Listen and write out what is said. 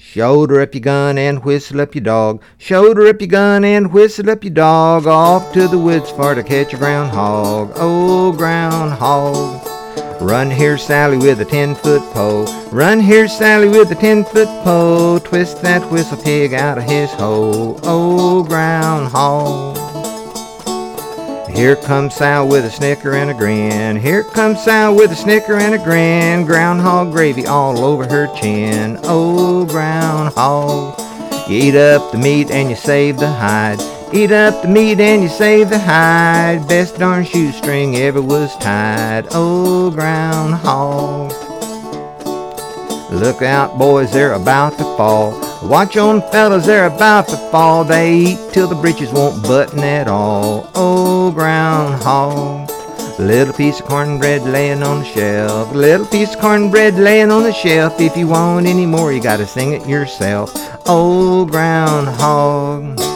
Shoulder up your gun and whistle up your dog. Shoulder up your gun and whistle up your dog. Off to the woods for to catch a groundhog. Oh, groundhog. Run here, Sally, with a 10-foot pole. Run here, Sally, with a 10-foot pole. Twist that whistle pig out of his hole. Oh, groundhog. Here comes Sal with a snicker and a grin. Here comes Sal with a snicker and a grin. Groundhog gravy all over her chin. Oh, groundhog. You eat up the meat and you save the hide. Eat up the meat and you save the hide. Best darn shoestring ever was tied. Oh, groundhog. Look out, boys, they're about to fall. Watch on, fellas, they're about to fall. They eat till the breeches won't button at all. Oh, groundhog. Little piece of cornbread laying on the shelf. Little piece of cornbread laying on the shelf. If you want any more, you gotta sing it yourself. Oh, groundhog.